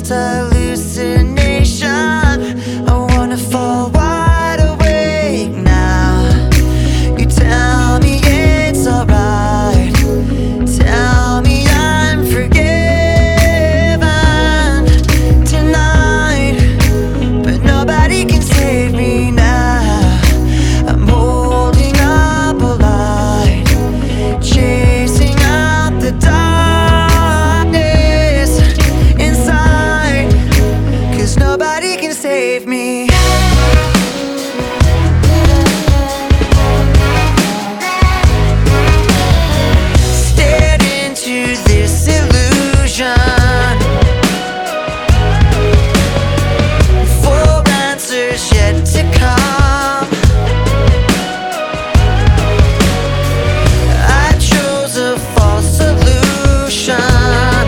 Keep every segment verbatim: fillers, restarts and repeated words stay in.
first hallucination. I wanna fall wide awake now. You tell me it's alright, tell me I'm forgiven tonight, but nobody can save me now. I'm holding up a light, chasing out the darkness inside, 'cause nobody can save me. Stared into this illusion, full answers yet to come. I chose a false solution,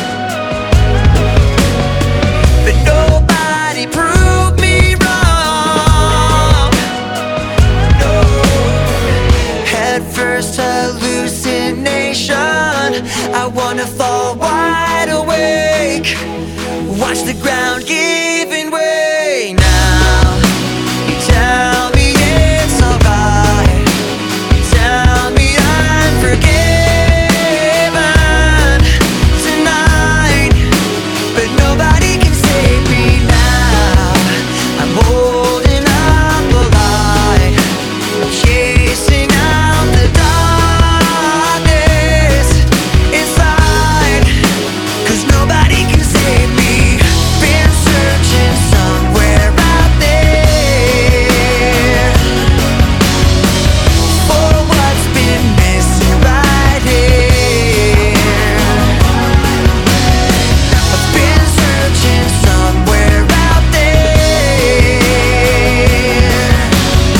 but nobody proved me wrong. No, head first hallucination. I wanna fall wide awake, watch the ground giving way now. You tell me it's alright, you tell me I'm forgiven tonight, but nobody can save me now. I'm holding up a light, chasing out the darkness inside, 'cause nobody can save me. Been searching somewhere out there for what's been missing right here. I've been searching somewhere out there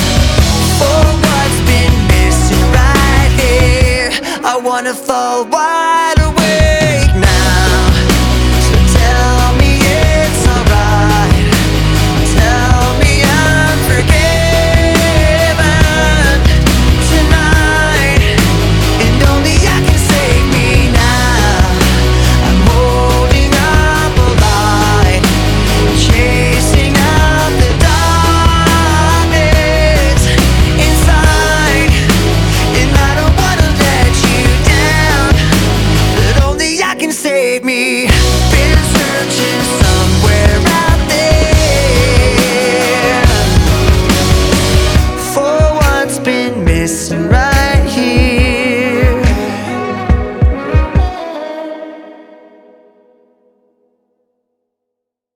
for what's been missing right here. I wanna fall wide